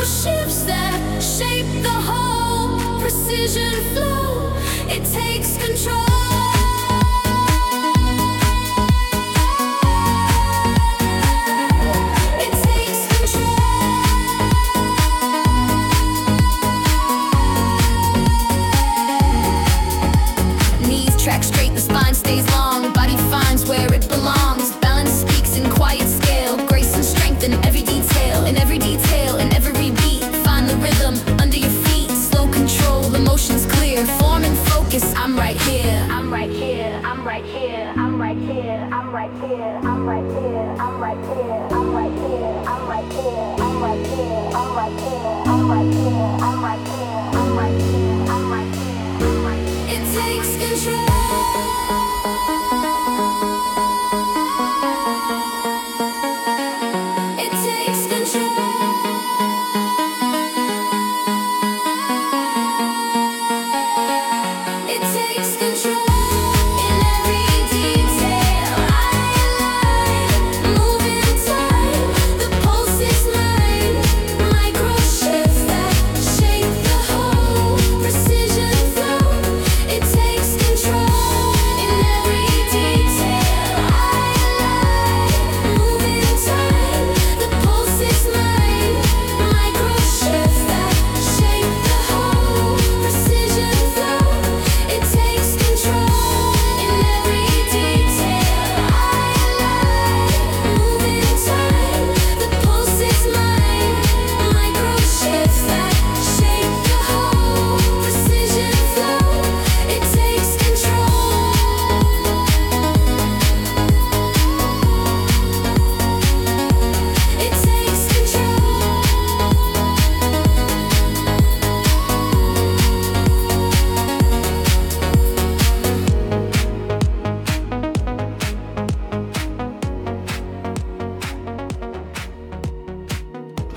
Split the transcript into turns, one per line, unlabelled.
shifts that shape the whole. Precision flow, it takes control. Track straight, the spine stays long, body finds where it belongs. Balance speaks in quiet scale, grace and strength in every detail. In every detail, in every beat, find the rhythm under your feet. Slow control, the motion's clear. Form and focus, I'm right here. I'm right here, I'm right here, I'm right here, I'm right here.